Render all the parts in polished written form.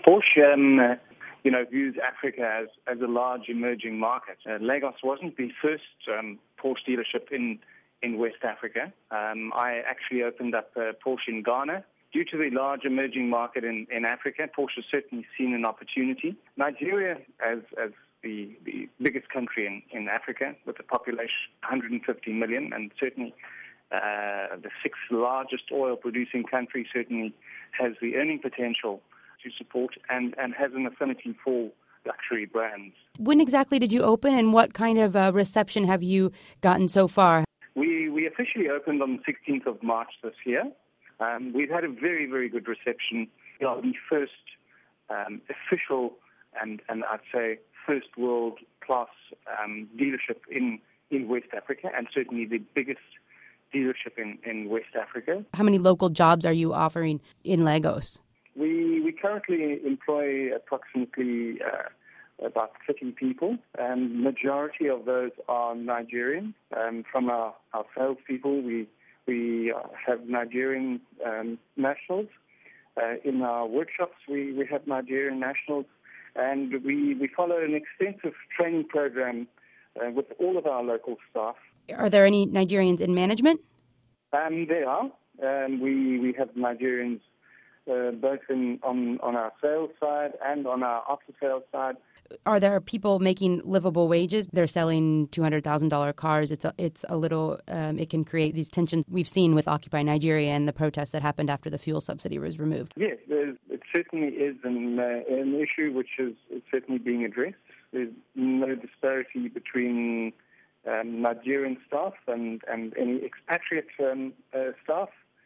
Porsche, views Africa as a large emerging market. Lagos wasn't the first Porsche dealership in West Africa. I actually opened up Porsche in Ghana. Due to the large emerging market in Africa, Porsche has certainly seen an opportunity. Nigeria, as the biggest country in Africa, with a population of 150 million, and certainly the sixth largest oil-producing country, certainly has the earning potential to support and has an affinity for luxury brands. When exactly did you open, and what kind of reception have you gotten so far? We officially opened on the 16th of March this year. We've had a very, very good reception. We are the first official and I'd say first world-class dealership in West Africa, and certainly the biggest dealership in West Africa. How many local jobs are you offering in Lagos? We currently employ approximately about 30 people, and majority of those are Nigerian. From our salespeople, we have Nigerian nationals. In our workshops, we have Nigerian nationals, and we follow an extensive training program with all of our local staff. Are there any Nigerians in management? There are. We have Nigerians both on our sales side and on our after-sales side. Are there people making livable wages? They're selling $200,000 cars. It's a little. It can create these tensions we've seen with Occupy Nigeria and the protests that happened after the fuel subsidy was removed. Yes, it certainly is an issue which is certainly being addressed. There's no disparity between Nigerian staff and any expatriate staff.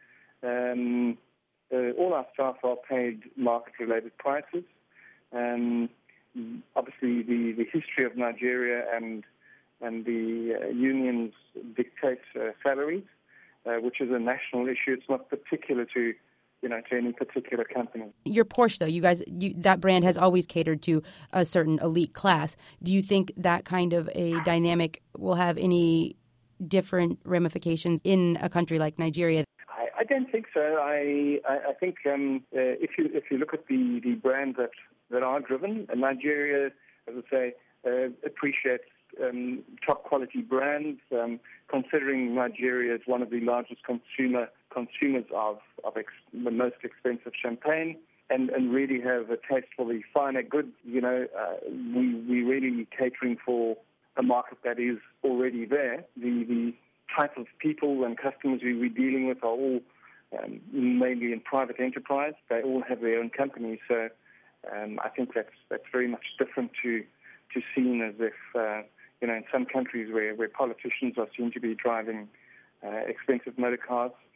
All our staff are paid market-related prices. Obviously, the history of Nigeria and the unions dictate salaries, which is a national issue. It's not particular to any particular company. Your Porsche, though, that brand has always catered to a certain elite class. Do you think that kind of a dynamic will have any different ramifications in a country like Nigeria? I don't think so. I think if you look at the brands that are driven, Nigeria, as I say, appreciates top quality brands. Considering Nigeria is one of the largest consumers of the most expensive champagne, and really have a taste for the finer goods, we really catering for a market that is already there. The type of people and customers we're dealing with are all mainly in private enterprise. They all have their own companies, so I think that's very much different to seen as if in some countries where politicians are seen to be driving expensive motor cars.